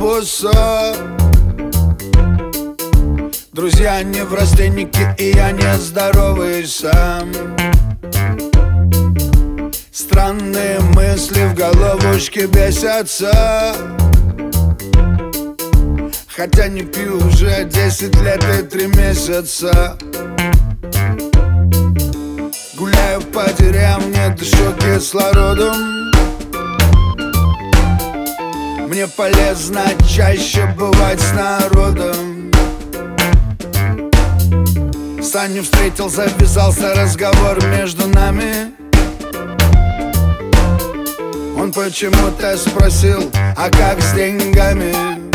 автобуса. Друзья не в родственники, и я не здоровый сам. Странные мысли в головушке бесятся. Хотя не пью уже 10 лет и 3 месяца. Гуляю по деревне, дышу кислородом. Мне полезно чаще бывать с народом. С Таней встретил, завязался разговор между нами. Он почему-то спросил, а как с деньгами?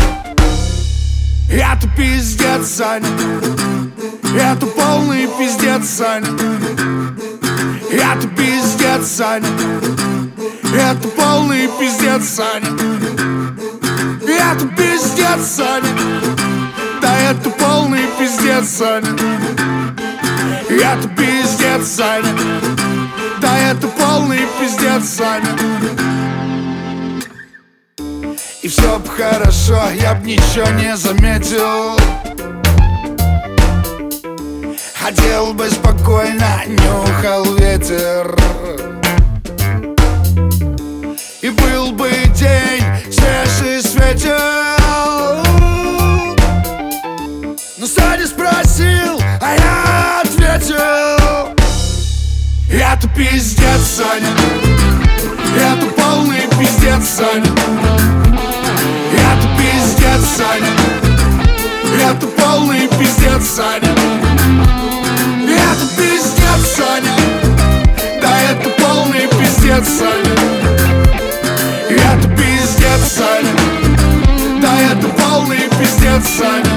Я-то пиздец, Саня. Я-то полный пиздец, Саня. Я-то пиздец, Саня. Я-то полный пиздец, Саня. Я-то пиздец, Саня. Да это полный пиздец, Саня. Я-то пиздец, Саня. Да это полный пиздец, Саня. И все б хорошо, я б ничего не заметил. Ходил бы спокойно, нюхал ветер. И был бы день свежий, светел. Но Саня спросил, а я ответил: я-то пиздец, Саня. Я-то полный пиздец, Саня. Я-то пиздец, Саня. Я-то полный пиздец, Саня. Я-то пиздец, Саня. Да это полный пиздец, Саня. Я-то пиздец, Саня. Да это полный пиздец, Саня.